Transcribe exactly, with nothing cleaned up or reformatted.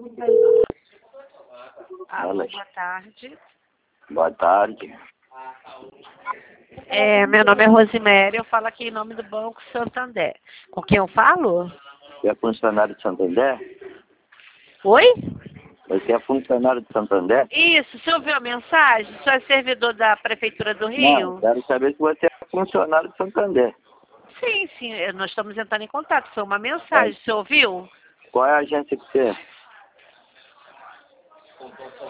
Alô, boa tarde. Boa tarde. É, meu nome é Rosiméria, eu falo aqui em nome do Banco Santander. Com quem eu falo? Você é funcionário de Santander? Oi? Você é funcionário de Santander? Isso, você ouviu a mensagem? Você é servidor da Prefeitura do Não, Rio? quero saber se você é funcionário de Santander. Sim, sim, eh, nós estamos entrando em contato. Foi uma mensagem, você ouviu? Qual é a agência que você é?